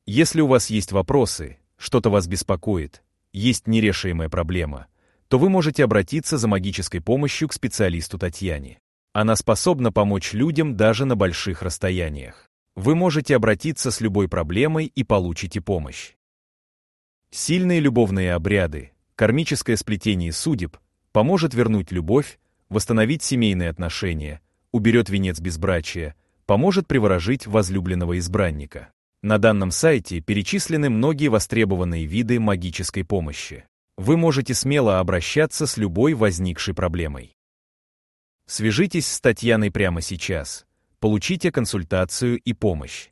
Если у вас есть вопросы, что-то вас беспокоит, есть нерешаемая проблема, то вы можете обратиться за магической помощью к специалисту Татьяне. Она способна помочь людям даже на больших расстояниях. Вы можете обратиться с любой проблемой и получите помощь. Сильные любовные обряды, кармическое сплетение судеб поможет вернуть любовь, восстановить семейные отношения, уберет венец безбрачия, поможет приворожить возлюбленного избранника. На данном сайте перечислены многие востребованные виды магической помощи. Вы можете смело обращаться с любой возникшей проблемой. Свяжитесь с Татьяной прямо сейчас. Получите консультацию и помощь.